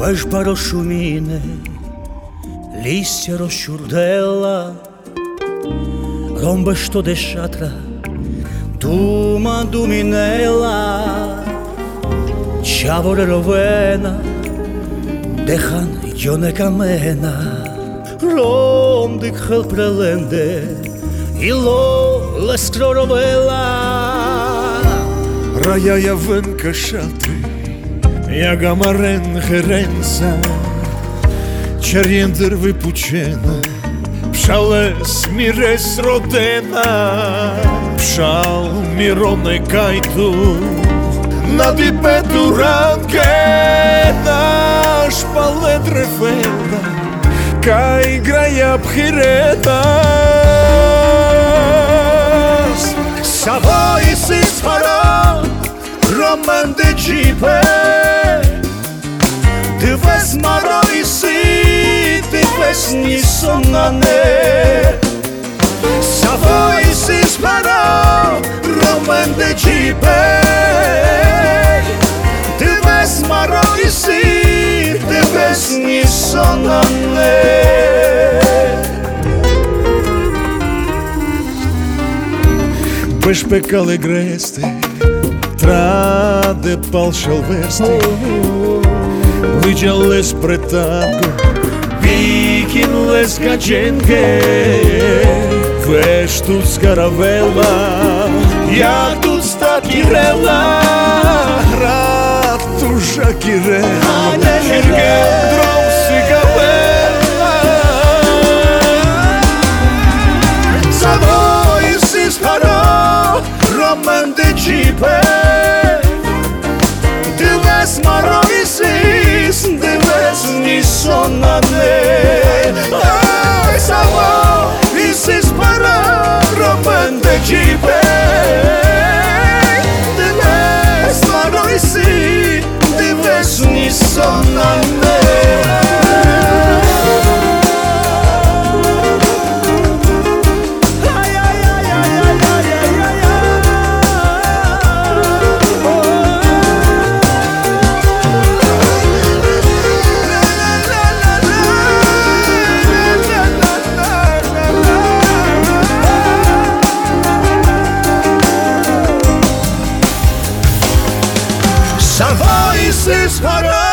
аж барошуміне, листя розчурдела, ромбе що де шатра, дума думінела, чаворе ровена, дехан йоне камена, ромдик хел преленде, іло лескро ровела. Raya javën këshatri, ja gamaren herenza, qërjen dërvi puqena, pshales mires rodena, pshal mirone kajtu, na di peturan kena, shpalet refenda, kaj graja p'hireta. Savoj si spara, roman de gjipe, të ves maroj si, të ves një sonane. Savoj si spara, roman de gjipe, të ves maroj si, të ves një sonane. Pesh pe kale greste, trade pal shelveste, Ligja les pretago, vikin les kacenke, Veshtu scaravella, jak tu stakirella, Ratu shakirella, Shirgel drom sigavella. Savoj si spara, roman de gjipe, të ves maroj sis, të ves një sonane. Savoj si spara, roman de gjipe, të ves maroj si, të ves një sonane. Savoj si spara,